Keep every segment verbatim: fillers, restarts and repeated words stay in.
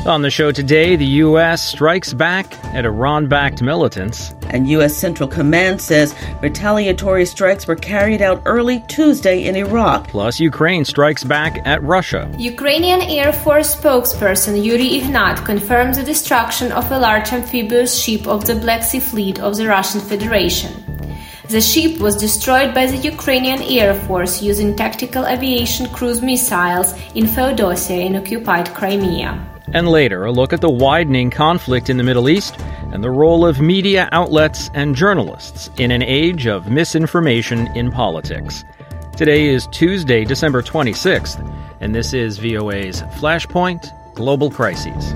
On the show today, the U S strikes back at Iran-backed militants. And U S Central Command says retaliatory strikes were carried out early Tuesday in Iraq. Plus, Ukraine strikes back at Russia. Ukrainian Air Force spokesperson Yuri Ignat confirmed the destruction of a large amphibious ship of the Black Sea Fleet of the Russian Federation. The ship was destroyed by the Ukrainian Air Force using tactical aviation cruise missiles in Feodosia in occupied Crimea. And later, a look at the widening conflict in the Middle East and the role of media outlets and journalists in an age of misinformation in politics. Today is Tuesday, December twenty-sixth, and this is V O A's Flashpoint Global Crises.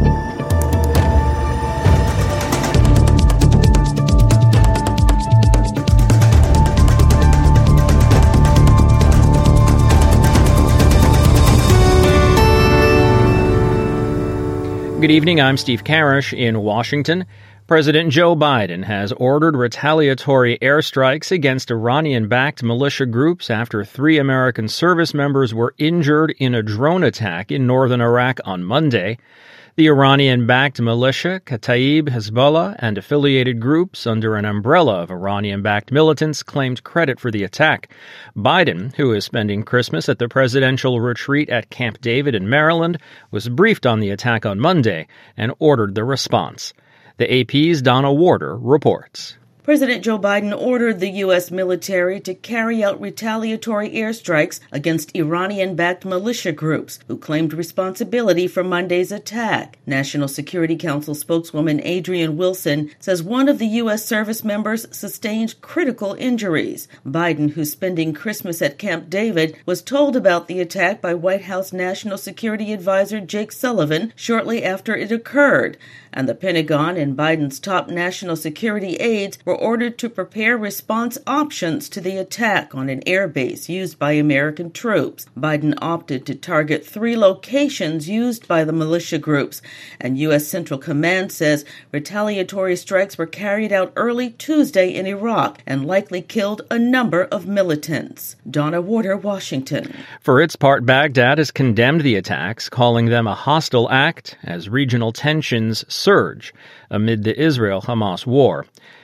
Good evening, I'm Steve Karish in Washington. President Joe Biden has ordered retaliatory airstrikes against Iranian-backed militia groups after three American service members were injured in a drone attack in northern Iraq on Monday. The Iranian-backed militia, Kataib Hezbollah, and affiliated groups under an umbrella of Iranian-backed militants claimed credit for the attack. Biden, who is spending Christmas at the presidential retreat at Camp David in Maryland, was briefed on the attack on Monday and ordered the response. The A P's Donna Warder reports. President Joe Biden ordered the U S military to carry out retaliatory airstrikes against Iranian-backed militia groups who claimed responsibility for Monday's attack. National Security Council spokeswoman Adrienne Wilson says one of the U S service members sustained critical injuries. Biden, who's spending Christmas at Camp David, was told about the attack by White House National Security Advisor Jake Sullivan shortly after it occurred. And the Pentagon and Biden's top national security aides were ordered to prepare response options to the attack on an air base used by American troops. Biden opted to target three locations used by the militia groups, and U S Central Command says retaliatory strikes were carried out early Tuesday in Iraq and likely killed a number of militants. Donna Warder, Washington. For its part, Baghdad has condemned the attacks, calling them a hostile act as regional tensions surge amid the Israel-Hamas war.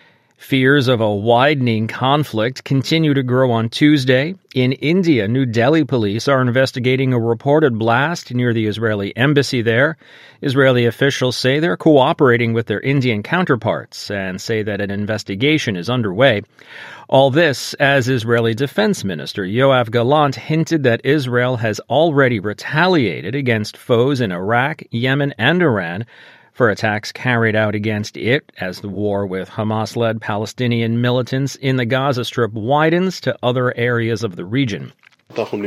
Fears of a widening conflict continue to grow on Tuesday. In India, New Delhi police are investigating a reported blast near the Israeli embassy there. Israeli officials say they're cooperating with their Indian counterparts and say that an investigation is underway. All this as Israeli Defense Minister Yoav Gallant hinted that Israel has already retaliated against foes in Iraq, Yemen, and Iran for attacks carried out against it as the war with Hamas-led Palestinian militants in the Gaza Strip widens to other areas of the region. We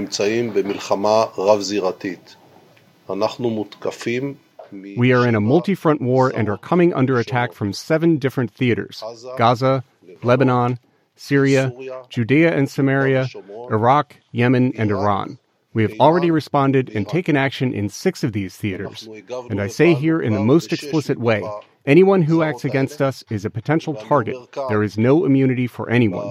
are in a multi-front war and are coming under attack from seven different theaters: Gaza, Lebanon, Syria, Judea and Samaria, Iraq, Yemen, and Iran. We have already responded and taken action in six of these theaters. And I say here in the most explicit way, anyone who acts against us is a potential target. There is no immunity for anyone.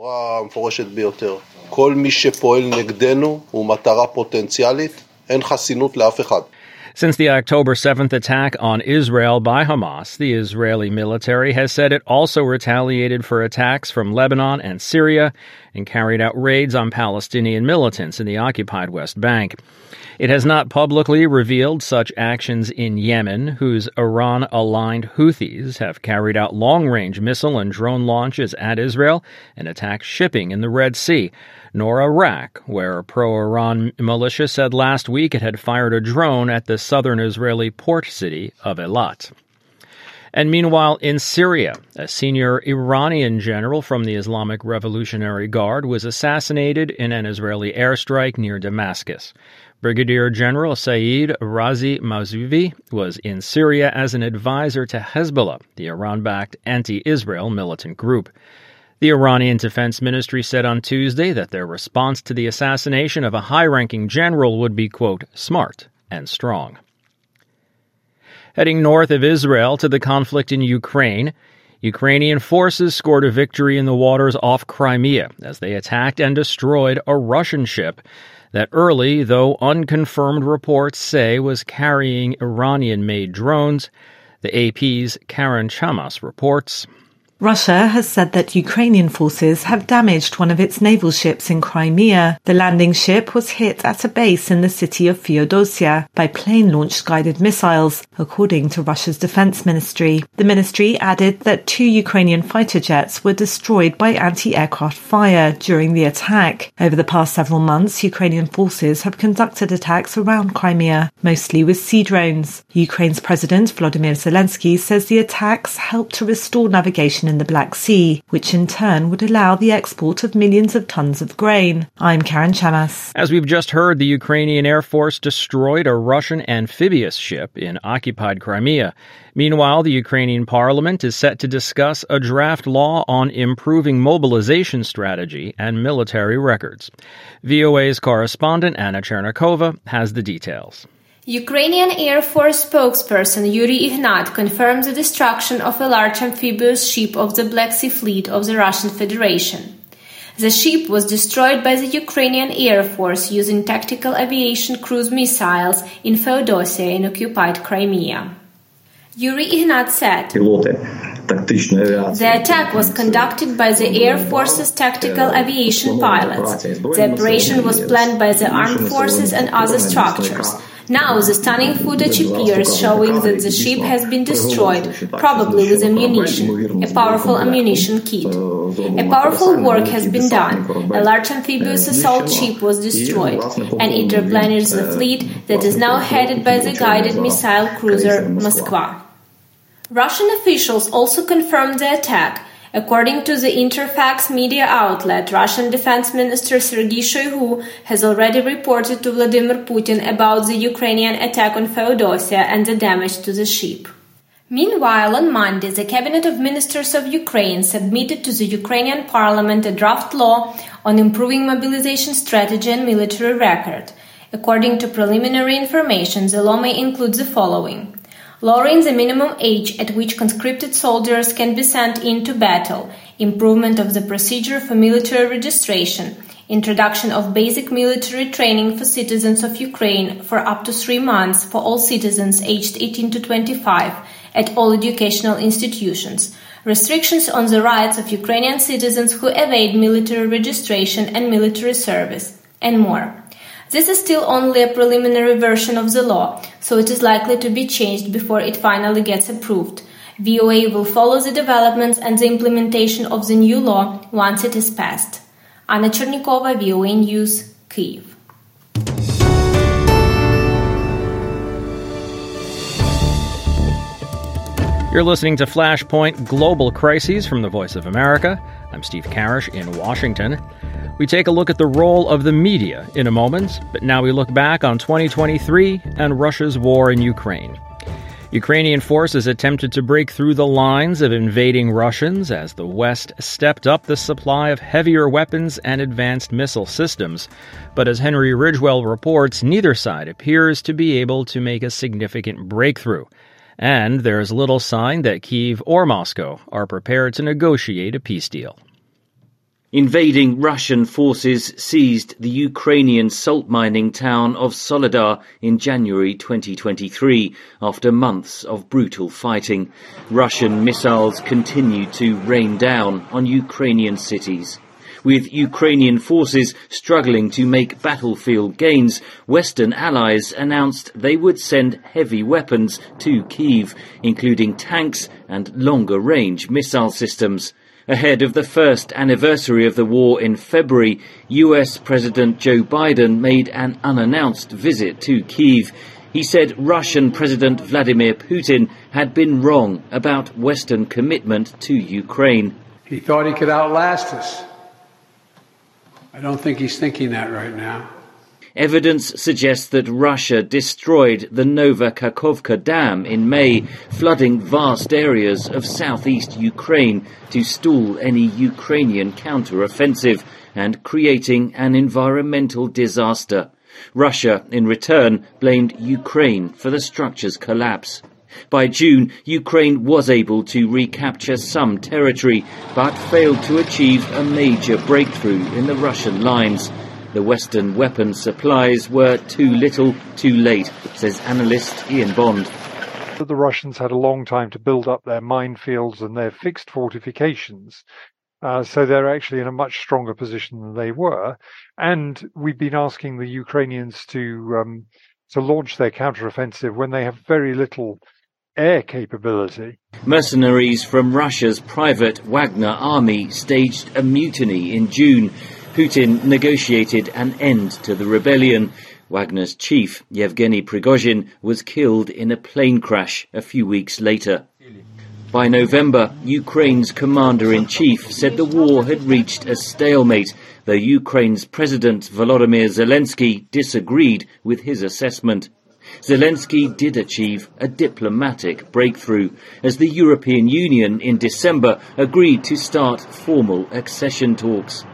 Since the October seventh attack on Israel by Hamas, the Israeli military has said it also retaliated for attacks from Lebanon and Syria and carried out raids on Palestinian militants in the occupied West Bank. It has not publicly revealed such actions in Yemen, whose Iran-aligned Houthis have carried out long-range missile and drone launches at Israel and attacked shipping in the Red Sea, nor Iraq, where a pro-Iran militia said last week it had fired a drone at the southern Israeli port city of Eilat. And meanwhile, in Syria, a senior Iranian general from the Islamic Revolutionary Guard was assassinated in an Israeli airstrike near Damascus. Brigadier General Saeed Razi Mahzouvi was in Syria as an advisor to Hezbollah, the Iran-backed anti-Israel militant group. The Iranian Defense Ministry said on Tuesday that their response to the assassination of a high-ranking general would be, quote, smart and strong. Heading north of Israel to the conflict in Ukraine, Ukrainian forces scored a victory in the waters off Crimea as they attacked and destroyed a Russian ship that early, though unconfirmed reports say was carrying Iranian-made drones. The A P's Karen Chamas reports. Russia has said that Ukrainian forces have damaged one of its naval ships in Crimea. The landing ship was hit at a base in the city of Feodosia by plane-launched guided missiles, according to Russia's defense ministry. The ministry added that two Ukrainian fighter jets were destroyed by anti-aircraft fire during the attack. Over the past several months, Ukrainian forces have conducted attacks around Crimea, mostly with sea drones. Ukraine's President Volodymyr Zelensky says the attacks helped to restore navigation in the Black Sea, which in turn would allow the export of millions of tons of grain. I'm Karen Chamas. As we've just heard, the Ukrainian Air Force destroyed a Russian amphibious ship in occupied Crimea. Meanwhile, the Ukrainian parliament is set to discuss a draft law on improving mobilization strategy and military records. V O A's correspondent Anna Chernikova has the details. Ukrainian Air Force spokesperson Yuri Ignat confirmed the destruction of a large amphibious ship of the Black Sea Fleet of the Russian Federation. The ship was destroyed by the Ukrainian Air Force using tactical aviation cruise missiles in Feodosia in occupied Crimea. Yuri Ignat said, "The attack was conducted by the Air Force's tactical aviation pilots. The operation was planned by the armed forces and other structures. Now the stunning footage appears showing that the ship has been destroyed, probably with ammunition, a powerful ammunition kit. A powerful work has been done. A large amphibious assault ship was destroyed, and it replenished the fleet that is now headed by the guided missile cruiser Moskva." Russian officials also confirmed the attack. According to the Interfax media outlet, Russian Defense Minister Sergei Shoigu has already reported to Vladimir Putin about the Ukrainian attack on Feodosia and the damage to the ship. Meanwhile, on Monday, the Cabinet of Ministers of Ukraine submitted to the Ukrainian parliament a draft law on improving mobilization strategy and military record. According to preliminary information, the law may include the following: lowering the minimum age at which conscripted soldiers can be sent into battle, improvement of the procedure for military registration, introduction of basic military training for citizens of Ukraine for up to three months for all citizens aged eighteen to twenty-five at all educational institutions, restrictions on the rights of Ukrainian citizens who evade military registration and military service, and more. This is still only a preliminary version of the law, so it is likely to be changed before it finally gets approved. V O A will follow the developments and the implementation of the new law once it is passed. Anna Chernikova, V O A News, Kyiv. You're listening to Flashpoint Global Crises from the Voice of America. I'm Steve Karish in Washington. We take a look at the role of the media in a moment, but now we look back on twenty twenty-three and Russia's war in Ukraine. Ukrainian forces attempted to break through the lines of invading Russians as the West stepped up the supply of heavier weapons and advanced missile systems. But as Henry Ridgewell reports, neither side appears to be able to make a significant breakthrough. And there is little sign that Kyiv or Moscow are prepared to negotiate a peace deal. Invading Russian forces seized the Ukrainian salt mining town of Soledar in January twenty twenty-three after months of brutal fighting. Russian missiles continued to rain down on Ukrainian cities. With Ukrainian forces struggling to make battlefield gains, Western allies announced they would send heavy weapons to Kyiv, including tanks and longer-range missile systems. Ahead of the first anniversary of the war in February, U S President Joe Biden made an unannounced visit to Kyiv. He said Russian President Vladimir Putin had been wrong about Western commitment to Ukraine. He thought he could outlast us. I don't think he's thinking that right now. Evidence suggests that Russia destroyed the Novakakhovka Dam in May, flooding vast areas of southeast Ukraine to stall any Ukrainian counter-offensive and creating an environmental disaster. Russia, in return, blamed Ukraine for the structure's collapse. By June, Ukraine was able to recapture some territory, but failed to achieve a major breakthrough in the Russian lines. The Western weapons supplies were too little, too late, says analyst Ian Bond. The Russians had a long time to build up their minefields and their fixed fortifications. Uh, so they're actually in a much stronger position than they were. And we've been asking the Ukrainians to um, to launch their counteroffensive when they have very little air capability. Mercenaries from Russia's private Wagner army staged a mutiny in June. Putin negotiated an end to the rebellion. Wagner's chief, Yevgeny Prigozhin, was killed in a plane crash a few weeks later. By November, Ukraine's commander-in-chief said the war had reached a stalemate, though Ukraine's President Volodymyr Zelensky disagreed with his assessment. Zelensky did achieve a diplomatic breakthrough, as the European Union in December agreed to start formal accession talks.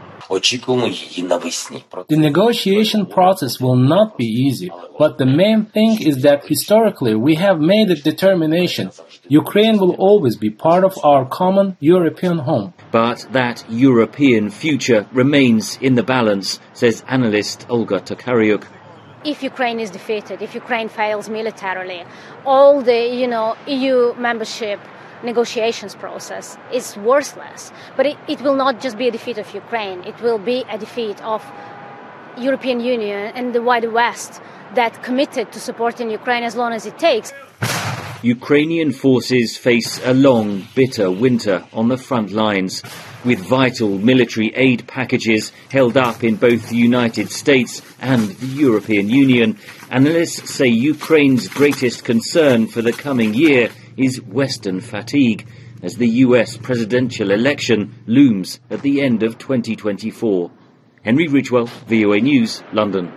The negotiation process will not be easy, but the main thing is that historically we have made a determination. Ukraine will always be part of our common European home. But that European future remains in the balance, says analyst Olga Tokaryuk. If Ukraine is defeated, if Ukraine fails militarily, all the, you know, E U membership negotiations process is worthless. But it, it will not just be a defeat of Ukraine. It will be a defeat of European Union and the wider West that committed to supporting Ukraine as long as it takes. Ukrainian forces face a long, bitter winter on the front lines, with vital military aid packages held up in both the United States and the European Union. Analysts say Ukraine's greatest concern for the coming year is Western fatigue, as the U S presidential election looms at the end of twenty twenty-four. Henry Ridgewell, V O A News, London.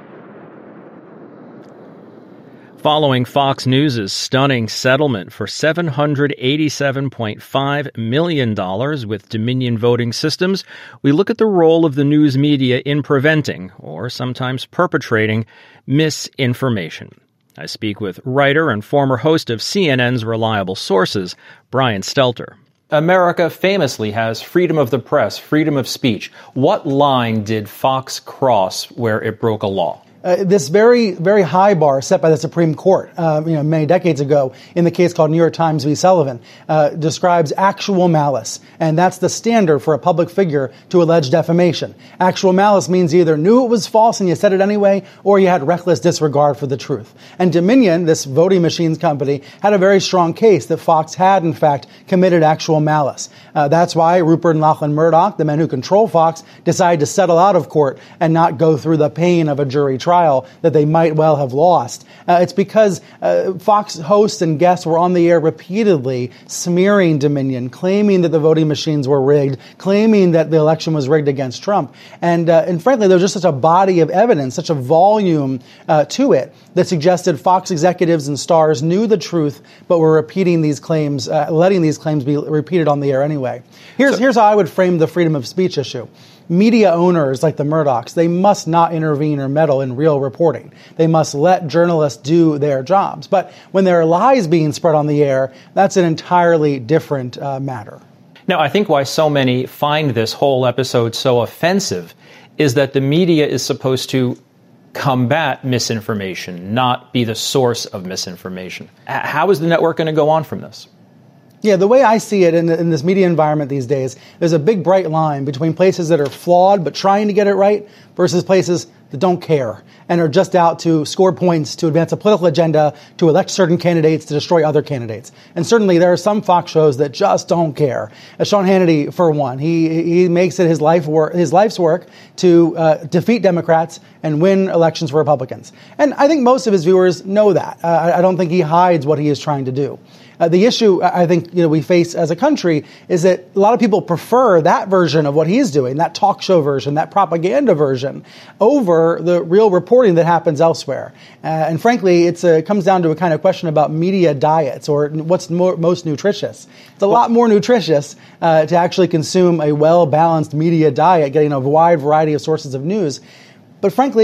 Following Fox News' stunning settlement for seven hundred eighty-seven point five million dollars with Dominion Voting Systems, we look at the role of the news media in preventing, or sometimes perpetrating, misinformation. I speak with writer and former host of C N N's Reliable Sources, Brian Stelter. America famously has freedom of the press, freedom of speech. What line did Fox cross where it broke a law? Uh, this very, very high bar set by the Supreme Court, uh, you know, many decades ago in the case called New York Times v. Sullivan, uh, describes actual malice. And that's the standard for a public figure to allege defamation. Actual malice means you either knew it was false and you said it anyway, or you had reckless disregard for the truth. And Dominion, this voting machines company, had a very strong case that Fox had, in fact, committed actual malice. Uh, that's why Rupert and Lachlan Murdoch, the men who control Fox, decided to settle out of court and not go through the pain of a jury trial that they might well have lost. Uh, it's because uh, Fox hosts and guests were on the air repeatedly smearing Dominion, claiming that the voting machines were rigged, claiming that the election was rigged against Trump. And, uh, and frankly, there was just such a body of evidence, such a volume uh, to it that suggested Fox executives and stars knew the truth, but were repeating these claims, uh, letting these claims be repeated on the air anyway. Here's, so, here's how I would frame the freedom of speech issue. Media owners like the Murdochs, they must not intervene or meddle in real reporting. They must let journalists do their jobs. But when there are lies being spread on the air, that's an entirely different uh, matter. Now, I think why so many find this whole episode so offensive is that the media is supposed to combat misinformation, not be the source of misinformation. How is the network going to go on from this? Yeah, the way I see it in, the, in this media environment these days, there's a big bright line between places that are flawed but trying to get it right versus places that don't care and are just out to score points, to advance a political agenda, to elect certain candidates, to destroy other candidates. And certainly there are some Fox shows that just don't care. Uh, Sean Hannity, for one, he he makes it his life work, his life's work to uh, defeat Democrats and win elections for Republicans. And I think most of his viewers know that. Uh, I, I don't think he hides what he is trying to do. Uh, the issue I think you know we face as a country is that a lot of people prefer that version of what he is doing, that talk show version, that propaganda version, over the real reporting that happens elsewhere. Uh, and frankly, it's a, it comes down to a kind of question about media diets or what's more, most nutritious. It's a lot more nutritious uh, to actually consume a well-balanced media diet, getting a wide variety of sources of news. But frankly,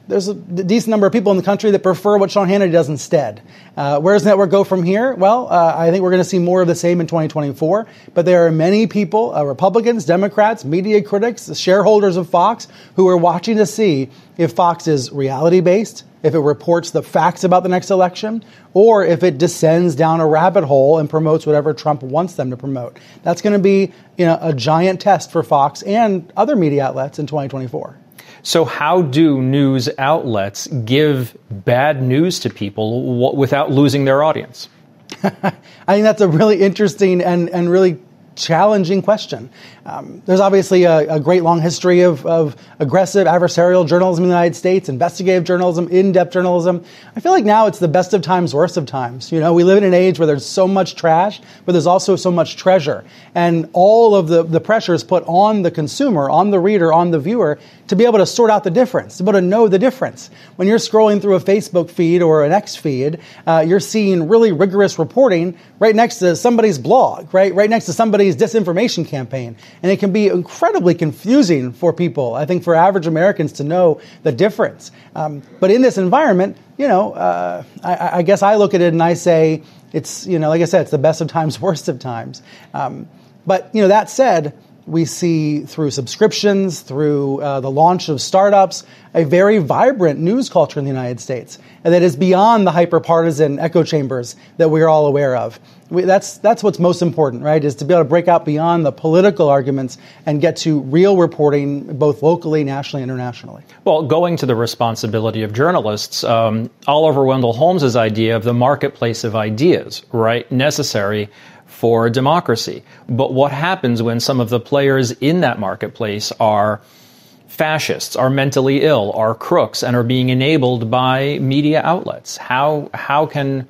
there's a decent number of people in the country that prefer what Sean Hannity does instead. Uh, where does the network go from here? Well, uh, I think we're going to see more of the same in twenty twenty-four. But there are many people, uh, Republicans, Democrats, media critics, shareholders of Fox, who are watching to see if Fox is reality-based, if it reports the facts about the next election, or if it descends down a rabbit hole and promotes whatever Trump wants them to promote. That's going to be, you know, a giant test for Fox and other media outlets in twenty twenty-four. So how do news outlets give bad news to people w- without losing their audience? I think that's a really interesting and, and really challenging question. Um, there's obviously a, a great long history of, of aggressive adversarial journalism in the United States, investigative journalism, in-depth journalism. I feel like now it's the best of times, worst of times. You know, we live in an age where there's so much trash, but there's also so much treasure. And all of the, the pressure is put on the consumer, on the reader, on the viewer to be able to sort out the difference, to be able to know the difference. When you're scrolling through a Facebook feed or an X feed, uh, you're seeing really rigorous reporting right next to somebody's blog, right? Right next to somebody's disinformation campaign. And it can be incredibly confusing for people, I think, for average Americans to know the difference. Um, but in this environment, you know, uh, I, I guess I look at it and I say, it's, you know, like I said, it's the best of times, worst of times. Um, but, you know, that said, we see through subscriptions, through uh, the launch of startups, a very vibrant news culture in the United States, and that is beyond the hyper-partisan echo chambers that we're all aware of. We, that's that's what's most important, right, is to be able to break out beyond the political arguments and get to real reporting, both locally, nationally, internationally. Well, going to the responsibility of journalists, um, Oliver Wendell Holmes' idea of the marketplace of ideas, right, necessary for democracy. But what happens when some of the players in that marketplace are fascists, are mentally ill, are crooks, and are being enabled by media outlets? How how can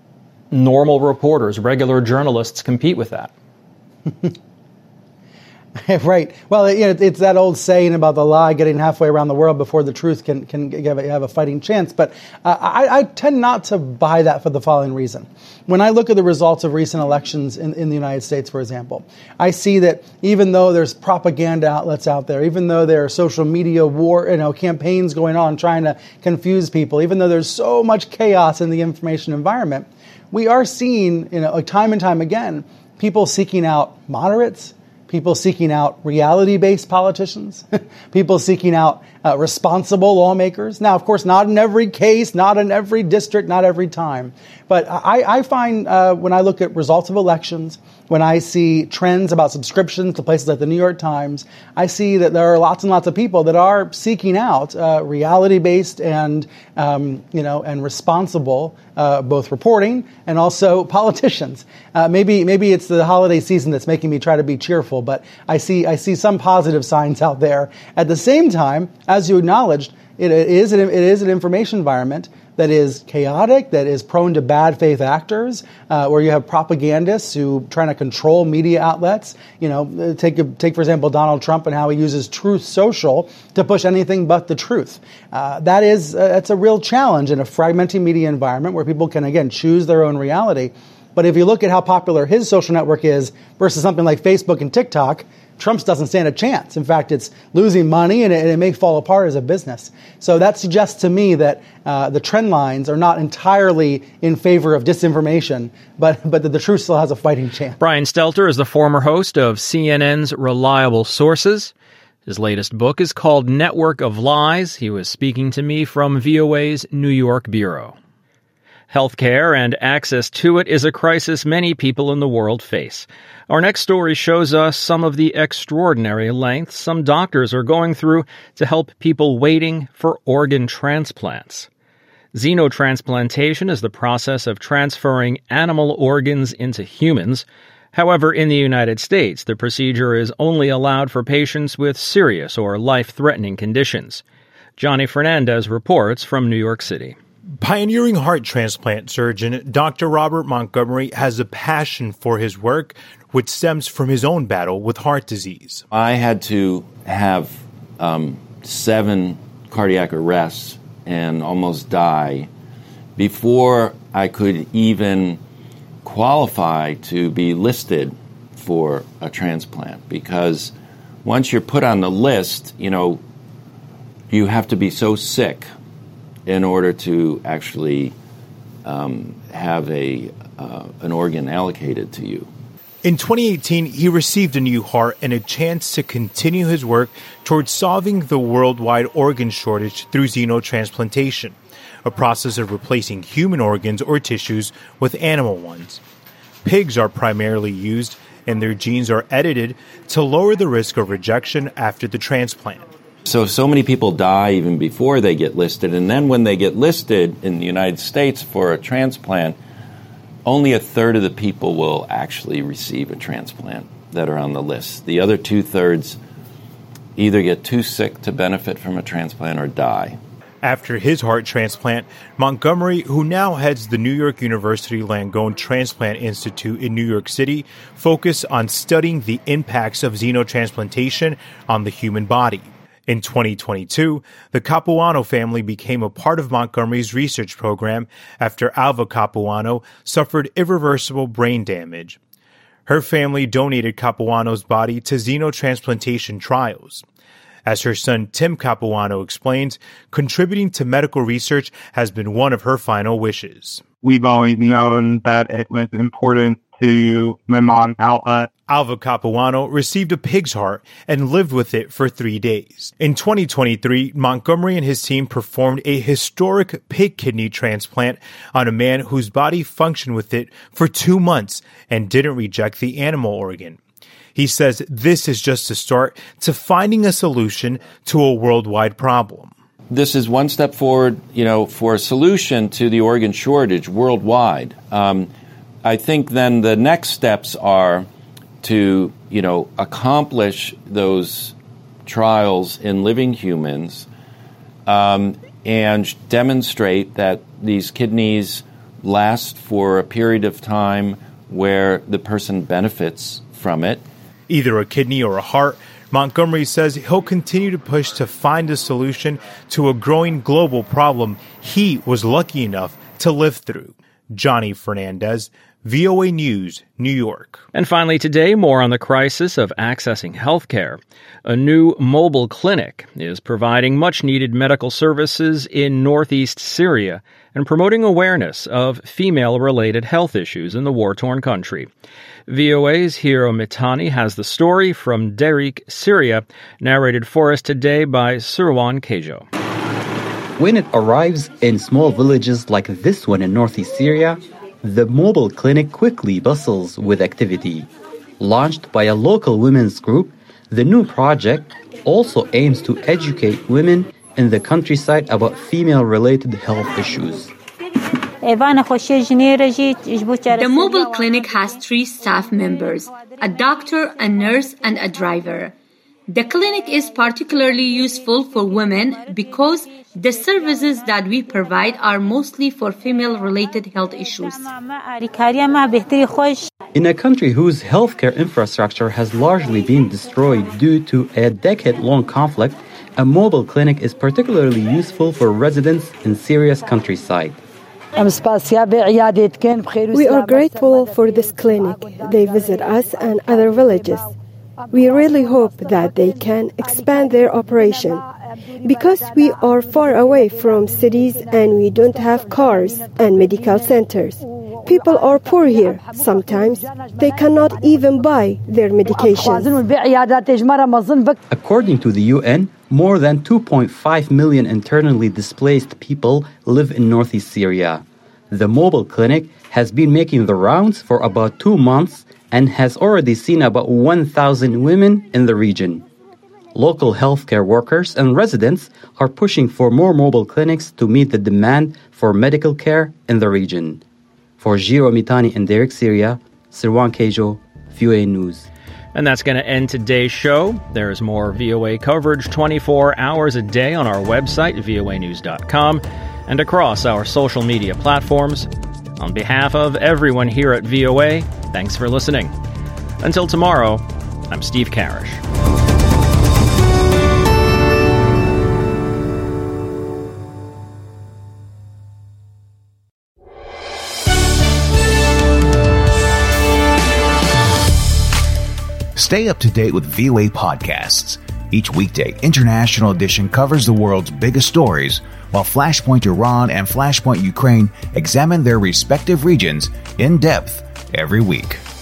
normal reporters, regular journalists compete with that? Right. Well, you know, it's that old saying about the lie getting halfway around the world before the truth can can have a, have a fighting chance. But uh, I, I tend not to buy that for the following reason. When I look at the results of recent elections in, in the United States, for example, I see that even though there's propaganda outlets out there, even though there are social media war, you know, campaigns going on trying to confuse people, even though there's so much chaos in the information environment, we are seeing, you know, time and time again, people seeking out moderates, people seeking out reality-based politicians, people seeking out uh, responsible lawmakers. Now, of course, not in every case, not in every district, not every time. But I, I find uh, when I look at results of elections, when I see trends about subscriptions to places like the New York Times, I see that there are lots and lots of people that are seeking out uh, reality-based and, um, you know, and responsible uh, both reporting and also politicians. Uh, maybe maybe it's the holiday season that's making me try to be cheerful, but I see I see some positive signs out there. At the same time, as you acknowledged, it is an, it is an information environment that is chaotic, that is prone to bad faith actors, uh, where you have propagandists who trying to control media outlets. You know, take take for example Donald Trump and how he uses Truth Social to push anything but the truth. Uh, that is uh, that's a real challenge in a fragmenting media environment where people can again choose their own reality. But if you look at how popular his social network is versus something like Facebook and TikTok, Trump's doesn't stand a chance. In fact, it's losing money and it, and it may fall apart as a business. So that suggests to me that uh, the trend lines are not entirely in favor of disinformation, but, but that the truth still has a fighting chance. Brian Stelter is the former host of C N N's Reliable Sources. His latest book is called Network of Lies. He was speaking to me from V O A's New York bureau. Healthcare and access to it is a crisis many people in the world face. Our next story shows us some of the extraordinary lengths some doctors are going through to help people waiting for organ transplants. Xenotransplantation is the process of transferring animal organs into humans. However, in the United States, the procedure is only allowed for patients with serious or life-threatening conditions. Johnny Fernandez reports from New York City. Pioneering heart transplant surgeon Doctor Robert Montgomery has a passion for his work, which stems from his own battle with heart disease. I had to have um, seven cardiac arrests and almost die before I could even qualify to be listed for a transplant, because once you're put on the list, you know, you have to be so sick in order to actually um, have a uh, an organ allocated to you. In twenty eighteen, he received a new heart and a chance to continue his work towards solving the worldwide organ shortage through xenotransplantation, a process of replacing human organs or tissues with animal ones. Pigs are primarily used, and their genes are edited to lower the risk of rejection after the transplant. So, so many people die even before they get listed, and then when they get listed in the United States for a transplant, only a third of the people will actually receive a transplant that are on the list. The other two-thirds either get too sick to benefit from a transplant or die. After his heart transplant, Montgomery, who now heads the New York University Langone Transplant Institute in New York City, focused on studying the impacts of xenotransplantation on the human body. In twenty twenty-two, the Capuano family became a part of Montgomery's research program after Alva Capuano suffered irreversible brain damage. Her family donated Capuano's body to xenotransplantation trials. As her son Tim Capuano explains, contributing to medical research has been one of her final wishes. We've always known that it was important to my mom, Alva. Alva Capuano received a pig's heart and lived with it for three days. In twenty twenty-three, Montgomery and his team performed a historic pig kidney transplant on a man whose body functioned with it for two months and didn't reject the animal organ. He says this is just a start to finding a solution to a worldwide problem. This is one step forward, you know, for a solution to the organ shortage worldwide. Um, I think then the next steps are to, you know, accomplish those trials in living humans um, and demonstrate that these kidneys last for a period of time where the person benefits from it. Either a kidney or a heart, Montgomery says he'll continue to push to find a solution to a growing global problem he was lucky enough to live through. Johnny Fernandez, V O A News, New York. And finally today, more on the crisis of accessing health care. A new mobile clinic is providing much-needed medical services in northeast Syria and promoting awareness of female-related health issues in the war-torn country. V O A's Hiro Mitani has the story from Derik, Syria, narrated for us today by Sirwan Kejo. When it arrives in small villages like this one in northeast Syria, the mobile clinic quickly bustles with activity. Launched by a local women's group, the new project also aims to educate women in the countryside about female-related health issues. The mobile clinic has three staff members, a doctor, a nurse, and a driver. The clinic is particularly useful for women because the services that we provide are mostly for female-related health issues. In a country whose healthcare infrastructure has largely been destroyed due to a decade-long conflict, a mobile clinic is particularly useful for residents in Syria's countryside. We are grateful for this clinic. They visit us and other villages. We really hope that they can expand their operation. Because we are far away from cities and we don't have cars and medical centers. People are poor here. Sometimes they cannot even buy their medications. According to the U N, more than two point five million internally displaced people live in northeast Syria. The mobile clinic has been making the rounds for about two months and has already seen about one thousand women in the region. Local healthcare workers and residents are pushing for more mobile clinics to meet the demand for medical care in the region. For Hiro Mitani in Derik, Syria, Sirwan Kejo, V O A News. And that's going to end today's show. There's more V O A coverage twenty-four hours a day on our website, V O A news dot com, and across our social media platforms. On behalf of everyone here at V O A, thanks for listening. Until tomorrow, I'm Steve Karish. Stay up to date with V O A podcasts. Each weekday, International Edition covers the world's biggest stories, while Flashpoint Iran and Flashpoint Ukraine examine their respective regions in depth every week.